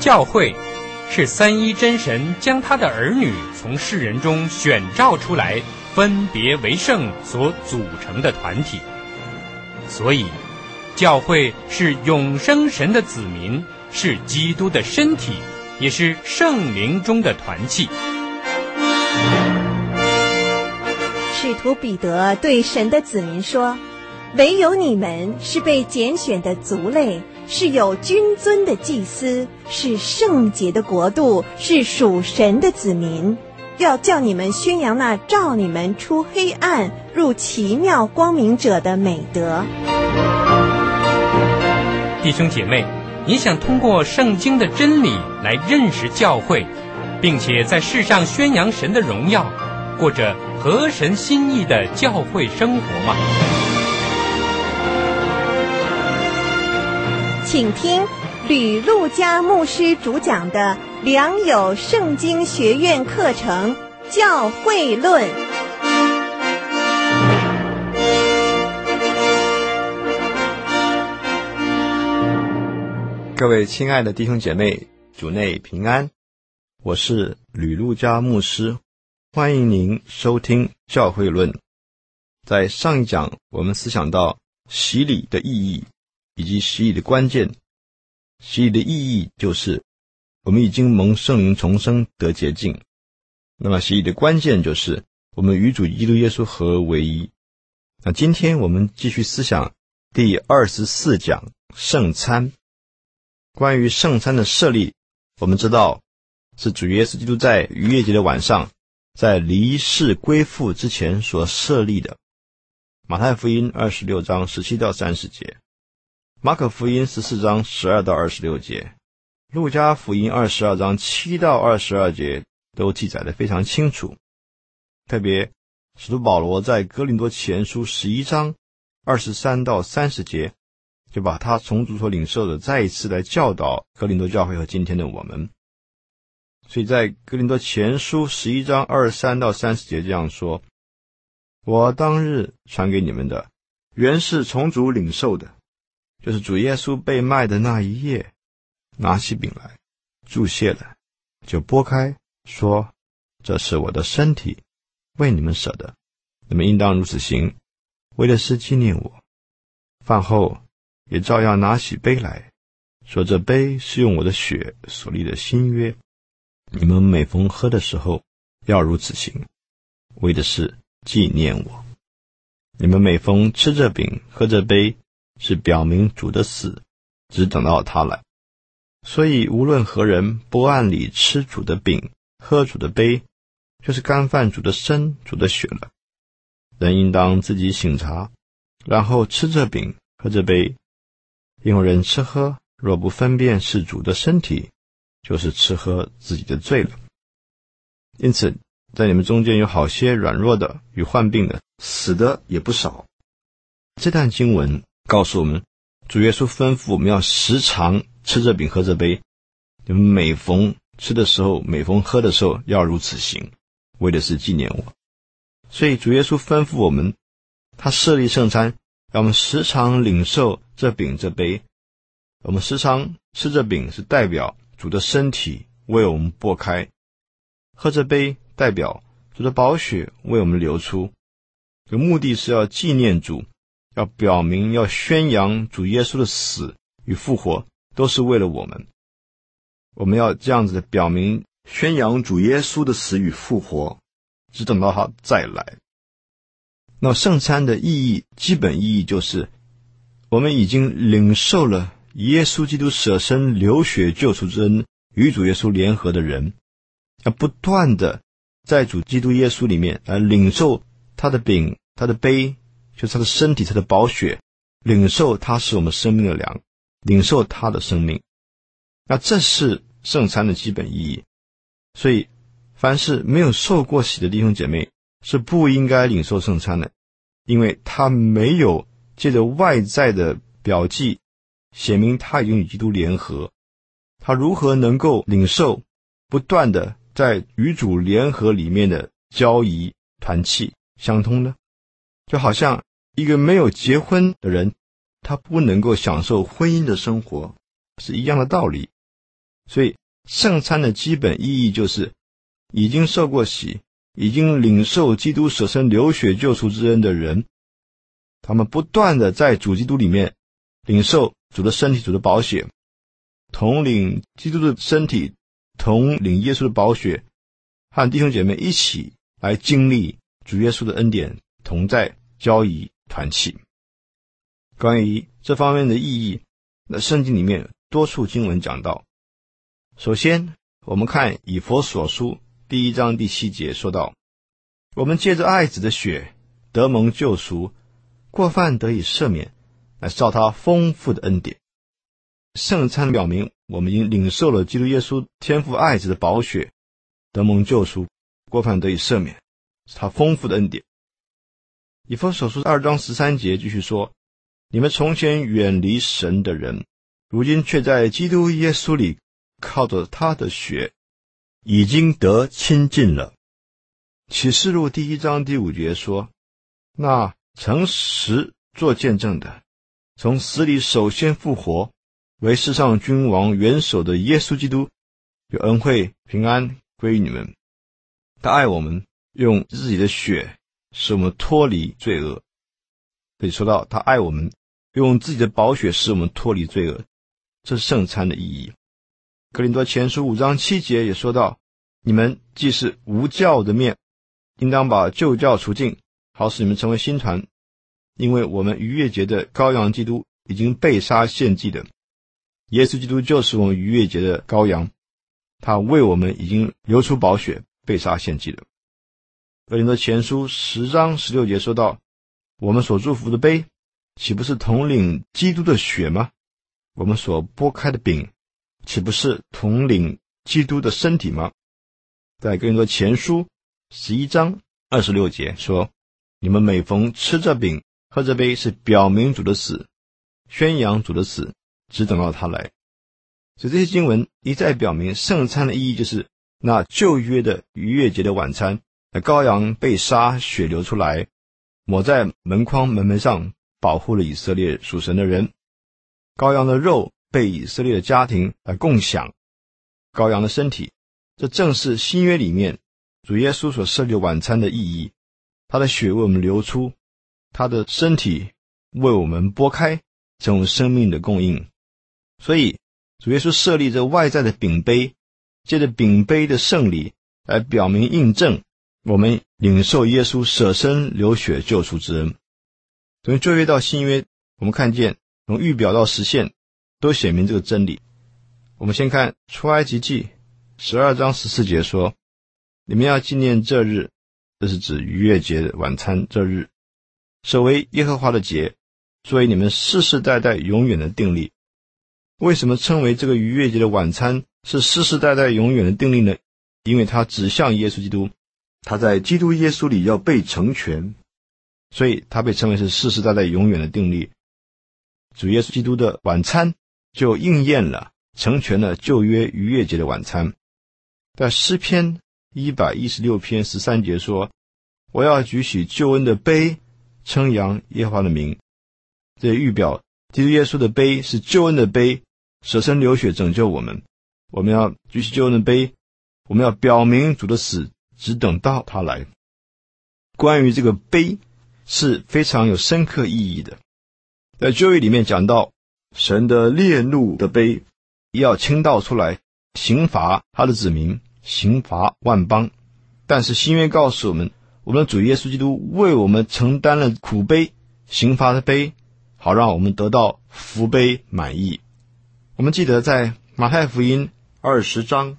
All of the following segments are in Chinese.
教会是三一真神将他的儿女从世人中选召出来，分别为圣所组成的团体。所以教会是永生神的子民，是基督的身体，也是圣灵中的团契。 使徒彼得对神的子民说，唯有你们是被拣选的族类，是有君尊的祭司，是圣洁的国度，是属神的子民，要叫你们宣扬那召你们出黑暗入奇妙光明者的美德。 弟兄姐妹，你想通过圣经的真理来认识教会，并且在世上宣扬神的荣耀，过着合神心意的教会生活吗？ 请听吕路加牧师主讲的良友圣经学院课程《教会论》。 各位亲爱的弟兄姐妹，主内平安，我是吕路加牧师，欢迎您收听《教会论》。在上一讲，我们思想到洗礼的意义以及洗礼的关键。洗礼的意义就是我们已经蒙圣灵重生得洁净，那么洗礼的关键就是我们与主基督耶稣合而为一。那今天我们继续思想第24讲圣餐。关于圣餐的设立，我们知道是主耶稣基督在逾越节的晚上，在离世归父之前所设立的。马太福音26章17到30节，马可福音14章12到26节，路加福音22章7到22节都记载得非常清楚。特别使徒保罗在哥林多前书11章23到30节，就把他从主所领受的再一次来教导哥林多教会和今天的我们。所以在哥林多前书11章23到30节这样说，我当日传给你们的，原是从主领受的，就是主耶稣被卖的那一夜，拿起饼来，祝谢了，就拨开，说，这是我的身体，为你们舍的，你们应当如此行，为的是纪念我。饭后也照样拿起杯来，说，这杯是用我的血所立的新约，你们每逢喝的时候要如此行，为的是纪念我。你们每逢吃这饼喝这杯，是表明主的死，只等到他来。所以无论何人不按理吃主的饼喝主的杯，就是干犯主的身主的血了。人应当自己省察，然后吃这饼喝这杯。因为人吃喝若不分辨是主的身体，就是吃喝自己的罪了。因此在你们中间有好些软弱的与患病的，死的也不少。这段经文告诉我们，主耶稣吩咐我们要时常吃这饼喝这杯，你们每逢吃的时候每逢喝的时候要如此行，为的是纪念我。所以主耶稣吩咐我们，他设立圣餐，让我们时常领受这饼这杯。我们时常吃这饼是代表主的身体为我们擘开，喝这杯代表主的宝血为我们流出。这个目的是要纪念主，要表明要宣扬主耶稣的死与复活都是为了我们。我们要这样子的表明宣扬主耶稣的死与复活，只等到他再来。那圣餐的意义，基本意义就是我们已经领受了耶稣基督舍身流血救赎之恩，与主耶稣联合的人，要不断的在主基督耶稣里面来领受他的饼他的杯，就是他的身体他的宝血，领受他是我们生命的粮，领受他的生命。那这是圣餐的基本意义。所以凡是没有受过洗的弟兄姐妹是不应该领受圣餐的，因为他没有借着外在的表记写明他已经与基督联合。他如何能够领受不断的在与主联合里面的交谊团契相通呢？就好像一个没有结婚的人，他不能够享受婚姻的生活，是一样的道理。 所以圣餐的基本意义就是已经受过洗，已经领受基督舍身流血救赎之恩的人，他们不断的在主基督里面领受主的身体、主的宝血，同领基督的身体，同领耶稣的宝血，和弟兄姐妹一起来经历主耶稣的恩典，同在交谊团契。关于这方面的意义，那圣经里面多处经文讲到。首先我们看以弗所书第1章第7节说到，我们借着爱子的血得蒙救赎，过犯得以赦免，来照他丰富的恩典。圣餐表明我们已经领受了基督耶稣天父爱子的宝血，得蒙救赎，过犯得以赦免，是他丰富的恩典。以弗所书2章13节继续说，你们从前远离神的人，如今却在基督耶稣里靠着他的血已经得亲近了。启示录第1章第5节说，那诚实做见证的，从死里首先复活，为世上君王元首的耶稣基督，有恩惠平安归于你们。他爱我们，用自己的血使我们脱离罪恶。可以说到他爱我们，用自己的宝血使我们脱离罪恶，这是圣餐的意义。哥林多前书5章7节也说到，你们既是无酵的面，应当把旧酵除尽，好使你们成为新团，因为我们逾越节的羔羊基督已经被杀献祭的。耶稣基督就是我们逾越节的羔羊，他为我们已经流出宝血，被杀献祭的。哥林多前书10章16节说到，我们所祝福的杯，岂不是同领基督的血吗？我们所拨开的饼，岂不是同领基督的身体吗？在哥林多前书11章26节说，你们每逢吃这饼喝这杯，是表明主的死，宣扬主的死，只等到他来。所以这些经文一再表明圣餐的意义，就是那旧约的逾越节的晚餐，那羔羊被杀，血流出来，抹在门框门楣上，保护了以色列属神的人。羔羊的肉被以色列的家庭来共享，羔羊的身体，这正是新约里面主耶稣所设立的晚餐的意义。他的血为我们流出，他的身体为我们拨开，成为生命的供应。所以主耶稣设立这外在的饼杯，借着饼杯的圣礼来表明印证我们领受耶稣舍身流血救赎之恩。从旧约到新约，我们看见从预表到实现都显明这个真理。我们先看出埃及记12章14节说，你们要纪念这日，这是指逾越节的晚餐这日，守为耶和华的节，作为你们世世代代永远的定例。为什么称为这个逾越节的晚餐是世世代代永远的定例呢？因为它指向耶稣基督，他在基督耶稣里要被成全，所以他被称为是世世代代永远的定例。主耶稣基督的晚餐就应验了，成全了旧约逾越节的晚餐。在诗篇116篇13节说，我要举起救恩的杯，称扬耶和华的名。这预表基督耶稣的杯是救恩的杯，舍身流血拯救我们。我们要举起救恩的杯，我们要表明主的死，只等到他来。关于这个杯是非常有深刻意义的。在旧约里面讲到，神的烈怒的杯要倾倒出来，刑罚他的子民，刑罚万邦。但是新约告诉我们，我们的主耶稣基督为我们承担了苦杯，刑罚的杯，好让我们得到福杯满意。我们记得在马太福音20章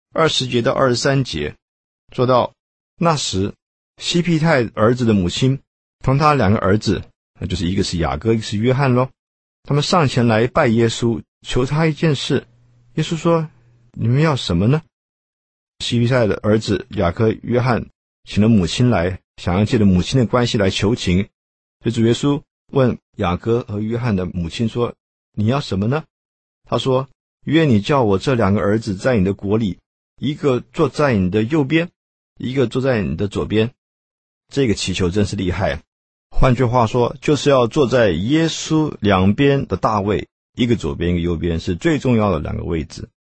20节到23节说到，那时西庇太儿子的母亲同他2个儿子，那就是一个是雅各，一个是约翰咯，他们上前来拜耶稣，求他一件事。耶稣说，你们要什么呢？西庇太的儿子雅各、约翰请了母亲来，想要借着母亲的关系来求情。所以主耶稣问雅各和约翰的母亲说，你要什么呢？他说，愿你叫我这2个儿子在你的国里，一个坐在你的右边，一个坐在你的左边。这个祈求真是厉害。换句话说，就是要坐在耶稣两边的大位，一个左边一个右边，是最重要的2个位置。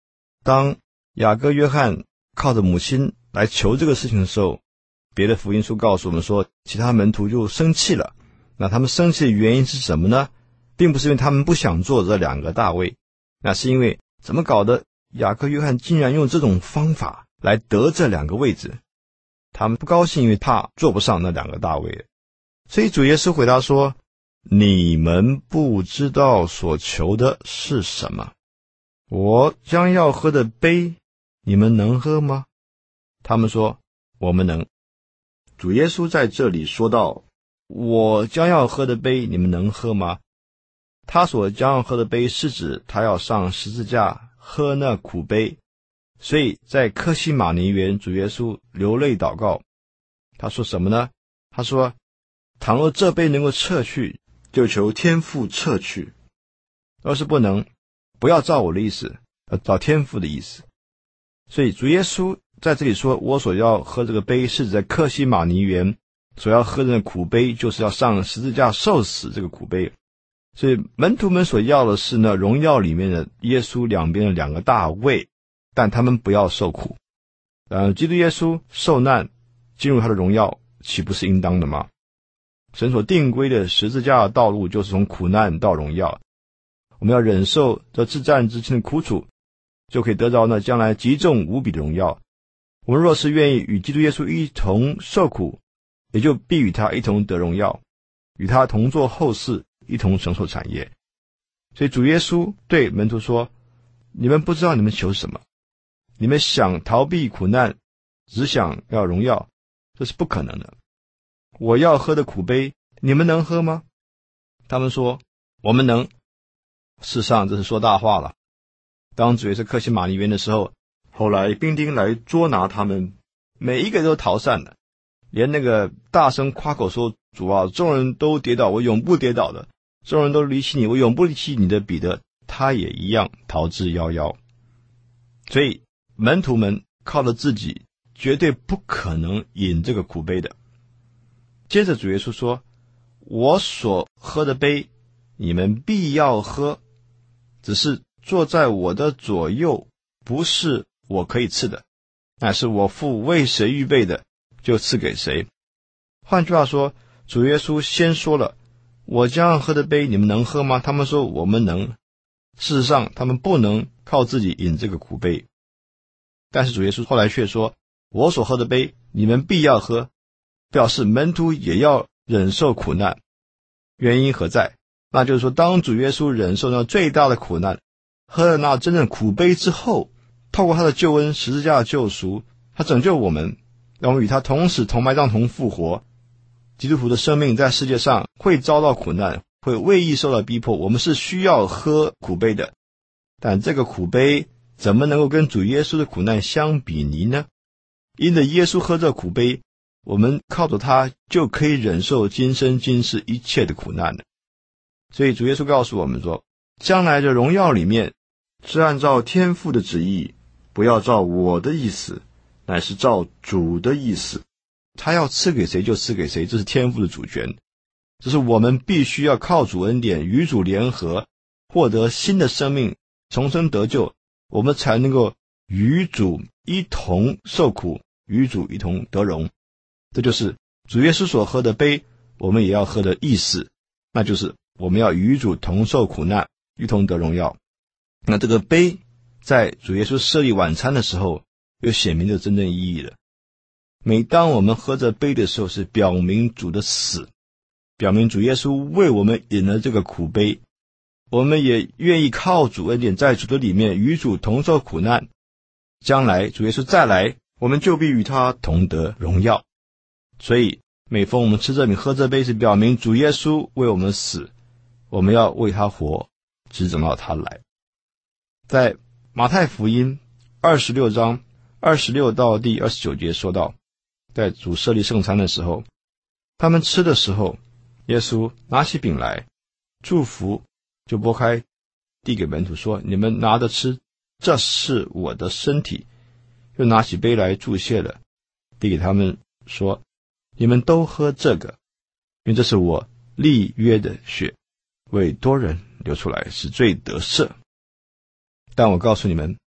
当雅各约翰靠着母亲来求这个事情的时候，别的福音书告诉我们说，其他门徒就生气了。那他们生气的原因是什么呢？并不是因为他们不想做这2个大位，那是因为怎么搞的，雅各约翰竟然用这种方法来得这2个位置。他们不高兴，因为怕做不上那2个大位。所以主耶稣回答说，你们不知道所求的是什么，我将要喝的杯，你们能喝吗？他们说，我们能。主耶稣在这里说到，我将要喝的杯，你们能喝吗？他所将要喝的杯是指他要上十字架喝那苦杯。所以在客西马尼园，主耶稣流泪祷告，他说什么呢？他说，倘若这杯能够撤去，就求天父撤去，要是不能，不要照我的意思，要照天父的意思。所以主耶稣在这里说，我所要喝这个杯，是指在客西马尼园所要喝的苦杯，就是要上十字架受死这个苦杯。所以门徒们所要的是呢，荣耀里面的耶稣两边的2个大位，但他们不要受苦。基督耶稣受难进入他的荣耀，岂不是应当的吗？神所定规的十字架的道路，就是从苦难到荣耀。我们要忍受这至战之轻的苦楚，就可以得着呢将来极重无比的荣耀。我们若是愿意与基督耶稣一同受苦，也就必与他一同得荣耀，与他同作后世，一同承受产业。所以主耶稣对门徒说，你们不知道你们求什么，你们想逃避苦难，只想要荣耀，这是不可能的。我要喝的苦杯，你们能喝吗？他们说，我们能。事实上这是说大话了。当主耶稣客西马尼园的时候，后来兵丁来捉拿他们，每一个都逃散了，连那个大声夸口说，主啊，众人都跌倒，我永不跌倒的，众人都离弃你，我永不离弃你的彼得，他也一样逃之夭夭。所以门徒们靠着自己绝对不可能饮这个苦杯的。接着主耶稣说，我所喝的杯，你们必要喝，只是坐在我的左右，不是我可以赐的，乃是我父为谁预备的，就赐给谁。换句话说，主耶稣先说了，我将要喝的杯，你们能喝吗？他们说，我们能。事实上他们不能靠自己饮这个苦杯。但是主耶稣后来却说，我所喝的杯，你们必要喝，表示门徒也要忍受苦难。原因何在？那就是说，当主耶稣忍受那最大的苦难，喝了那真正苦杯之后，透过他的救恩，十字架的救赎，他拯救我们，让我们与他同死同埋葬同复活。基督徒的生命在世界上会遭到苦难，会为义受到逼迫，我们是需要喝苦杯的。但这个苦杯怎么能够跟主耶稣的苦难相比拟呢？因着耶稣喝这苦杯，我们靠着他就可以忍受今生今世一切的苦难了。所以主耶稣告诉我们说，将来的荣耀里面是按照天父的旨意，不要照我的意思，乃是照主的意思。他要赐给谁就赐给谁，这是天父的主权。这是我们必须要靠主恩典与主联合，获得新的生命，重生得救，我们才能够与主一同受苦，与主一同得荣。这就是主耶稣所喝的杯，我们也要喝的意思，那就是我们要与主同受苦难，一同得荣耀。那这个杯在主耶稣设立晚餐的时候，又显明了真正意义了。每当我们喝这杯的时候，是表明主的死，表明主耶稣为我们饮了这个苦杯，我们也愿意靠主恩典在主的里面与主同受苦难，将来主耶稣再来，我们就必与他同得荣耀。所以每逢我们吃这饼喝这杯，是表明主耶稣为我们死，我们要为他活，直等到他来。在马太福音26章26到第29节说到，在主设立圣餐的时候，他们吃的时候，耶稣拿起饼来祝福，就拨开递给门徒说，你们拿着吃，这是我的身体。又拿起杯来祝谢了，递给他们说，你们都喝这个，因为这是我立约的血，为多人流出来，使罪得赦。但我告诉你们，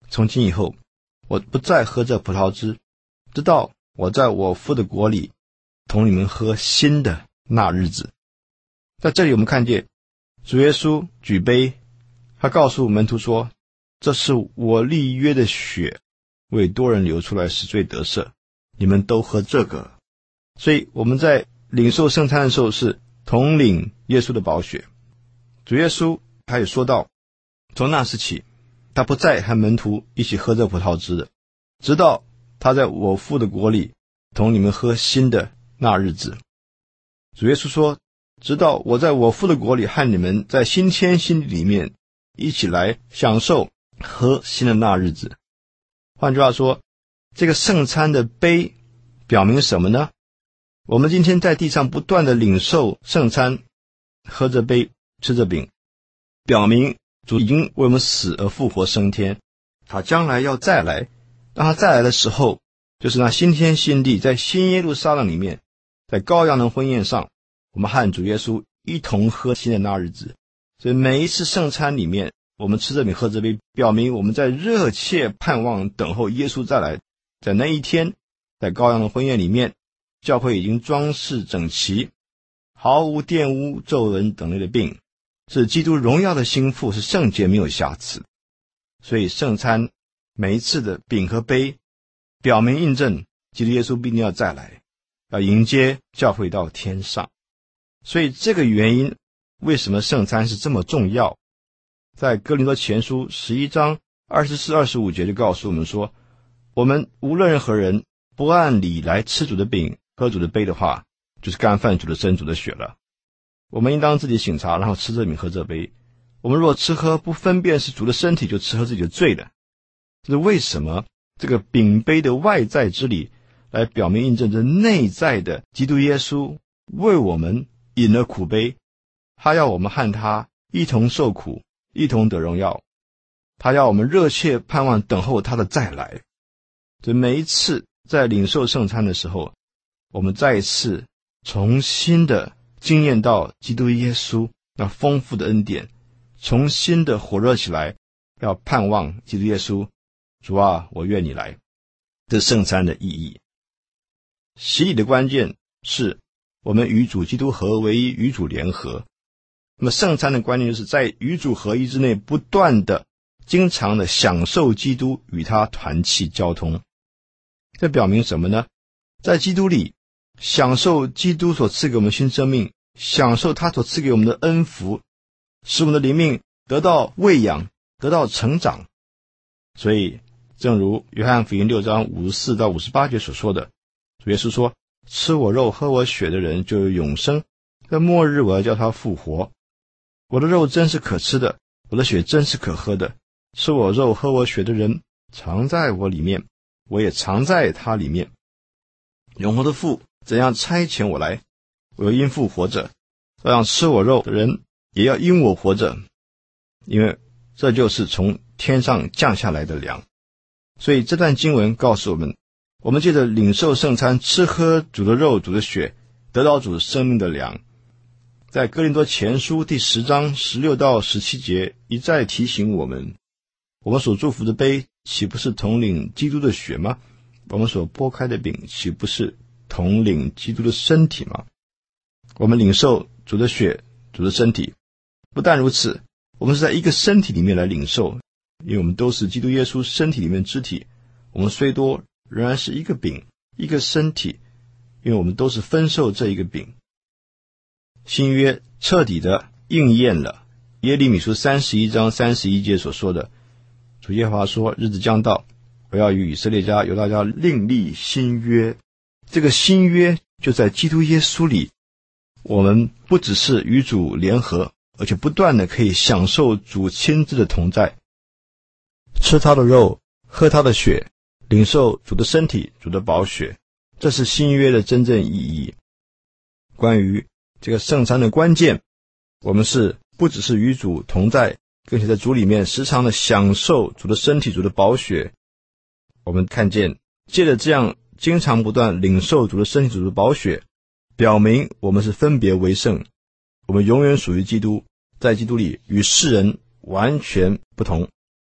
从今以后，我不再喝这葡萄汁，直到我在我父的国里同你们喝新的那日子。在这里我们看见主耶稣举杯，他告诉门徒说，这是我立约的血，为多人流出来，使罪得赦，你们都喝这个。所以我们在领受圣餐的时候是同领耶稣的宝血。主耶稣他也说到，从那时起，他不再和门徒一起喝这葡萄汁的，直到他在我父的国里同你们喝新的那日子。主耶稣说，直到我在我父的国里和你们在新天新地里面一起来享受喝新的那日子。换句话说，这个圣餐的杯表明什么呢？我们今天在地上不断的领受圣餐，喝着杯，吃着饼，表明主已经为我们死而复活升天，他将来要再来。当他再来的时候，就是那新天新地，在新耶路撒冷里面，在羔羊的婚宴上，我们和主耶稣一同喝新的那日子。所以每一次圣餐里面，我们吃着饼喝着杯，表明我们在热切盼望等候耶稣再来。在那一天，在羔羊的婚宴里面，教会已经装饰整齐，毫无玷污、皱纹等类的病，是基督荣耀的心腹，是圣洁没有瑕疵。所以圣餐每一次的饼和杯，表明印证基督耶稣必定要再来，要迎接教会到天上。所以这个原因，为什么圣餐是这么重要？在哥林多前书11章24、25节就告诉我们说，我们无论任何人不按理来吃主的饼喝主的杯的话，就是干犯主的身主的血了。我们应当自己省察，然后吃这饼喝这杯。我们若吃喝不分辨是主的身体，就吃喝自己的罪了。这是为什么这个饼杯的外在之礼来表明印证着内在的基督耶稣为我们饮了苦杯，他要我们和他一同受苦，一同得荣耀，他要我们热切盼望等候他的再来。所以每一次在领受圣餐的时候，我们再一次重新的经验到基督耶稣那丰富的恩典，重新的火热起来，要盼望基督耶稣，主啊，我愿你来。这圣餐的意义。洗礼的关键是我们与主基督合为一，与主联合。那么圣餐的关键就是在与主合一之内，不断的经常的享受基督，与他团契交通。这表明什么呢？在基督里享受基督所赐给我们新生命，享受他所赐给我们的恩福，使我们的灵命得到喂养，得到成长。所以正如约翰福音6章54到58节所说的，主耶稣说，吃我肉喝我血的人就有永生，在末日我要叫他复活。我的肉真是可吃的，我的血真是可喝的。吃我肉喝我血的人常在我里面，我也常在他里面。永活的父怎样差遣我来，我又因父活着，照样吃我肉的人也要因我活着，因为这就是从天上降下来的粮。所以这段经文告诉我们，我们借着领受圣餐，吃喝主的肉主的血，得到主生命的粮。在哥林多前书第10章16到17节一再提醒我们，我们所祝福的杯岂不是同领基督的血吗？我们所拨开的饼岂不是同领基督的身体吗？我们领受主的血主的身体，不但如此，我们是在一个身体里面来领受，因为我们都是基督耶稣身体里面肢体。我们虽多，仍然是一个饼一个身体，因为我们都是分受这一个饼。新约彻底的应验了耶利米书31章31节所说的，主耶和华说，日子将到，我要与以色列家犹大家另立新约。这个新约就在基督耶稣里，我们不只是与主联合，而且不断的可以享受主亲自的同在，吃他的肉喝他的血，领受主的身体主的宝血，这是新约的真正意义。关于这个圣餐的关键，我们是不只是与主同在，更且在主里面时常的享受主的身体主的宝血。我们看见借着这样经常不断领受主的身体主的宝血，表明我们是分别为圣，我们永远属于基督，在基督里与世人完全不同。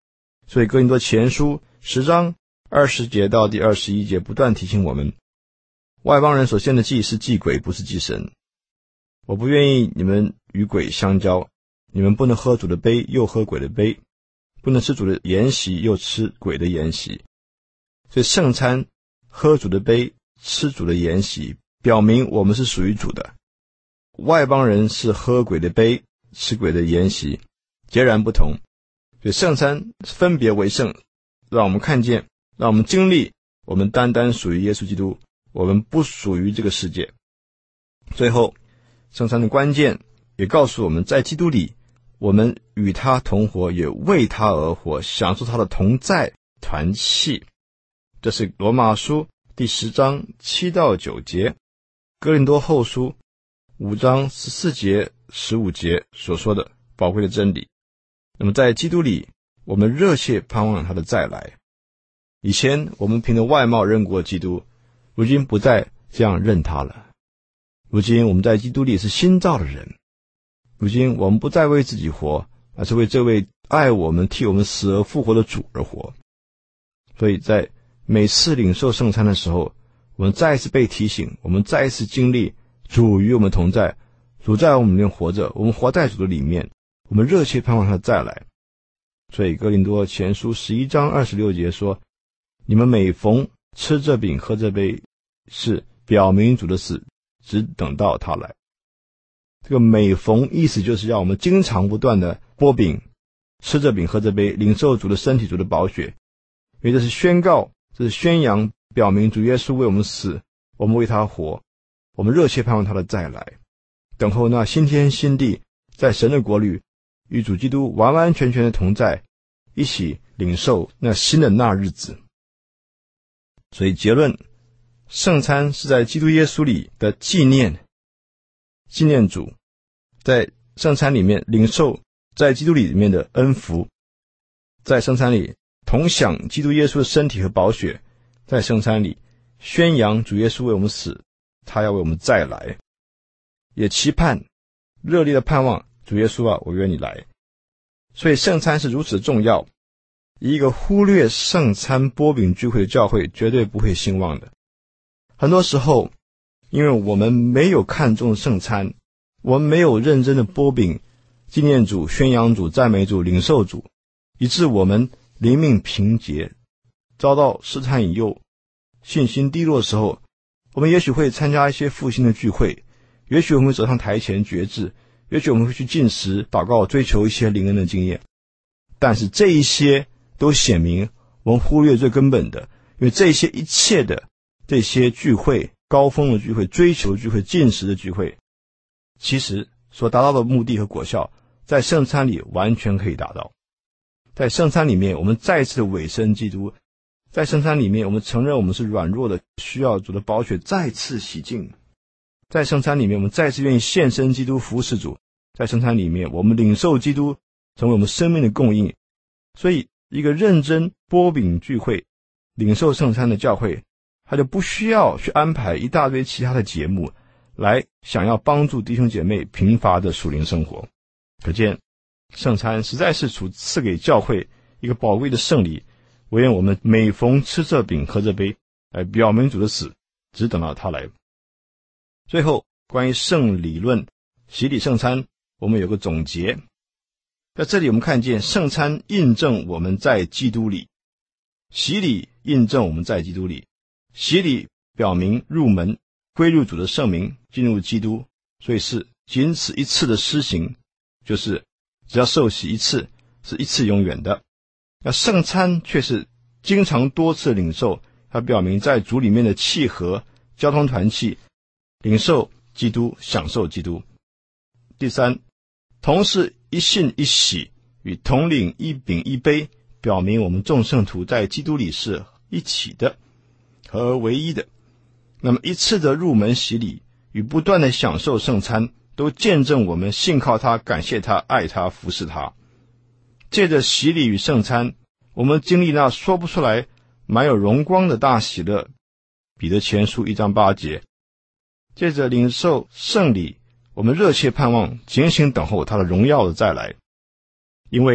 所以哥林多前书10章20节到第21节不断提醒我们，外邦人所献的祭是祭鬼，不是祭神。我不愿意你们与鬼相交，你们不能喝主的杯又喝鬼的杯，不能吃主的筵席又吃鬼的筵席。所以圣餐喝主的杯，吃主的筵席，表明我们是属于主的。外邦人是喝鬼的杯，吃鬼的筵席，截然不同。所以圣餐分别为圣，让我们看见，让我们经历，我们单单属于耶稣基督，我们不属于这个世界。最后圣餐的关键也告诉我们，在基督里我们与他同活，也为他而活，享受他的同在团契。这是罗马书第10章7到9节，哥林多后书5章14节15节所说的宝贵的真理。那么在基督里，我们热切盼望他的再来。以前我们凭着外貌认过基督，如今不再这样认他了。如今我们在基督里是新造的人，如今我们不再为自己活，而是为这位爱我们、替我们死而复活的主而活。所以在每次领受圣餐的时候，我们再一次被提醒，我们再一次经历主与我们同在，主在我们里面活着，我们活在主的里面，我们热切盼望他再来。所以哥林多前书11章26节说，你们每逢吃这饼喝这杯，是表明主的死，只等到他来。这个每逢意思就是要我们经常不断的擘饼，吃这饼喝这杯，领受主的身体、主的宝血，因为这是宣告，这是宣扬，表明主耶稣为我们死，我们为他活，我们热切盼望他的再来，等候那新天新地，在神的国里与主基督完完全全的同在，一起领受那新的那日子。所以结论，圣餐是在基督耶稣里的纪念主，在圣餐里面领受在基督里面的恩福，在圣餐里同享基督耶稣的身体和宝血，在圣餐里宣扬主耶稣为我们死，他要为我们再来，也期盼热烈的盼望主耶稣啊，我愿你来。所以圣餐是如此重要，一个忽略圣餐擘饼聚会的教会绝对不会兴旺的。很多时候因为我们没有看重圣餐，我们没有认真的擘饼纪念主、宣扬主、赞美主、领受主，以致我们灵命贫瘠，遭到试探引诱，信心低落的时候，我们也许会参加一些复兴的聚会，也许我们会走上台前决志，也许我们会去禁食祷告，追求一些灵恩的经验。但是这一些都显明我们忽略最根本的，因为这些一切的这些聚会，高峰的聚会、追求聚会、禁食的聚会，其实所达到的目的和果效在圣餐里完全可以达到。在圣餐里面我们再次的委身基督，在圣餐里面我们承认我们是软弱的，需要主的宝血再次洗净，在圣餐里面我们再次愿意献身基督服侍主，在圣餐里面我们领受基督成为我们生命的供应。所以一个认真擘饼聚会领受圣餐的教会，他就不需要去安排一大堆其他的节目来想要帮助弟兄姐妹贫乏的属灵生活。可见圣餐实在是主赐给教会一个宝贵的圣礼，唯愿我们每逢吃这饼喝这杯，来表明主的死，只等到他来。最后关于圣礼论洗礼圣餐，我们有个总结。在这里我们看见圣餐印证我们在基督里，洗礼印证我们在基督里。洗礼表明入门，归入主的圣名，进入基督，所以是仅此一次的施行，就是只要受洗一次，是一次永远的。那圣餐却是经常多次领受，它表明在主里面的契合、交通团契，领受基督，享受基督。第三，同是一信一洗，与同领一饼一杯，表明我们众圣徒在基督里是一起的，合而为一的。那么一次的入门洗礼与不断的享受圣餐，都见证我们信靠他、感谢他、爱他、服侍他。借着洗礼与圣餐，我们经历那说不出来满有荣光的大喜乐。彼得前书1章8节。借着领受圣礼，我们热切盼望警醒等候他的荣耀的再来。因为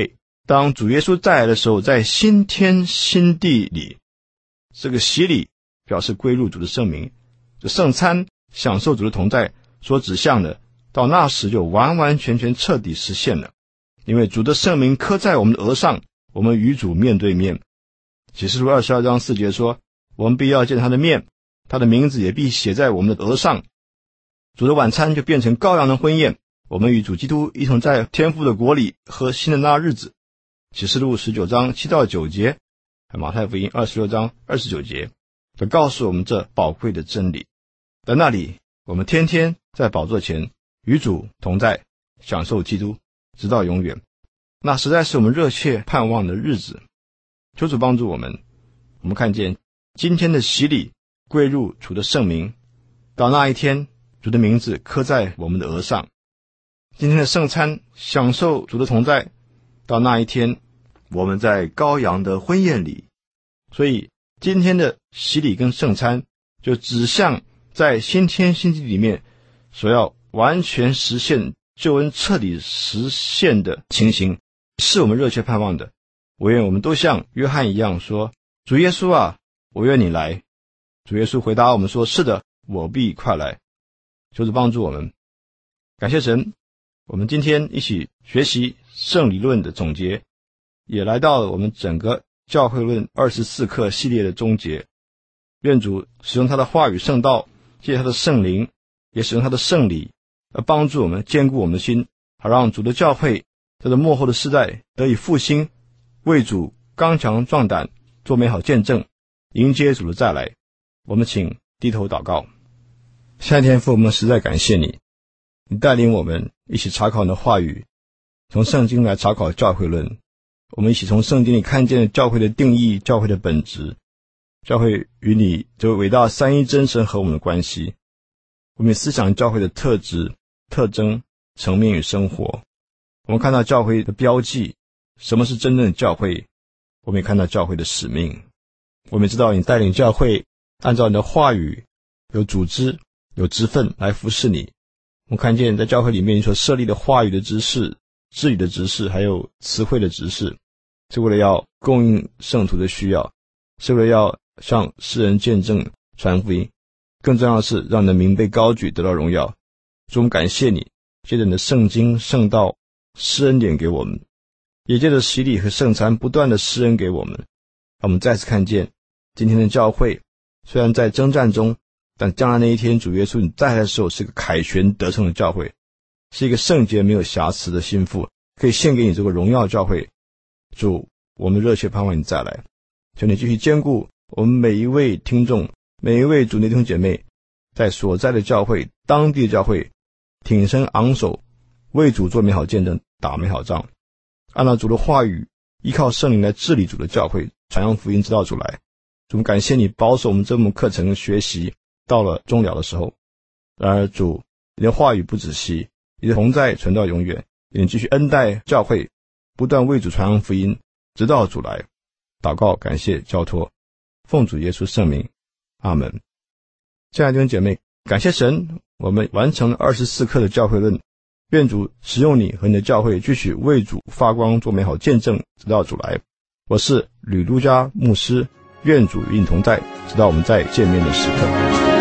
当主耶稣再来的时候，在新天新地里，这个洗礼表示归入主的圣名，这圣餐享受主的同在所指向的，到那时就完完全全彻底实现了。因为主的圣名刻在我们的额上，我们与主面对面。启示录22章4节说，我们必要见他的面，他的名字也必写在我们的额上。主的晚餐就变成羔羊的婚宴，我们与主基督一同在天父的国里喝新的那日子。启示录19章7到9节，马太福音26章29节，就告诉我们这宝贵的真理。在那里，我们天天在宝座前与主同在，享受基督，直到永远。那实在是我们热切盼望的日子。求主帮助我们，我们看见今天的洗礼归入主的圣名，到那一天主的名字刻在我们的额上。今天的圣餐享受主的同在，到那一天我们在羔羊的婚宴里。所以今天的洗礼跟圣餐就指向在新天新地里面所要完全实现救恩彻底实现的情形，是我们热切盼望的。我愿我们都像约翰一样说，主耶稣啊，我愿你来。主耶稣回答我们说，是的，我必快来。求主帮助我们。感谢神，我们今天一起学习圣理论的总结，也来到了我们整个教会论24课系列的终结。愿主使用他的话语圣道，借他的圣灵，也使用他的圣礼，而帮助我们坚固我们的心，好让主的教会在这末后的世代得以复兴，为主刚强壮胆，做美好见证，迎接主的再来。我们请低头祷告。下一天父，我们实在感谢你，你带领我们一起查考你的话语，从圣经来查考教会论，我们一起从圣经里看见教会的定义，教会的本质，教会与你这位伟大三一真神和我们的关系。我们也思想教会的特质、特征、层面与生活。我们看到教会的标记，什么是真正的教会，我们也看到教会的使命。我们也知道你带领教会按照你的话语，有组织有职分来服侍你。我们看见在教会里面你所设立的话语的执事、治理的执事，还有词汇的执事，是为了要供应圣徒的需要，是为了要向世人见证传福音，更重要的是让你的名被高举，得到荣耀。主，我们感谢你，借着你的圣经圣道施恩典给我们，也借着洗礼和圣餐不断的施恩给我们，让我们再次看见今天的教会虽然在征战中，但将来那一天主耶稣你再来的时候，是个凯旋得胜的教会，是一个圣洁没有瑕疵的心腹，可以献给你这个荣耀教会。主，我们热切盼望你再来，求你继续坚固我们每一位听众，每一位主内弟兄姐妹，在所在的教会、当地的教会挺身昂首，为主做美好见证，打美好仗，按照主的话语，依靠圣灵来治理主的教会，传扬福音直到主来。主，感谢你保守我们这门课程学习到了终了的时候。然而主，你的话语不止息，你的同在存到永远，你继续恩待教会，不断为主传扬福音直到主来。祷告感谢交托，奉主耶稣圣名，阿们。亲爱的弟兄姐妹，感谢神，我们完成了24课的教会论。愿主使用你和你的教会继续为主发光，做美好见证直到主来。我是吕路加牧师，愿主与你同在，直到我们再见面的时刻。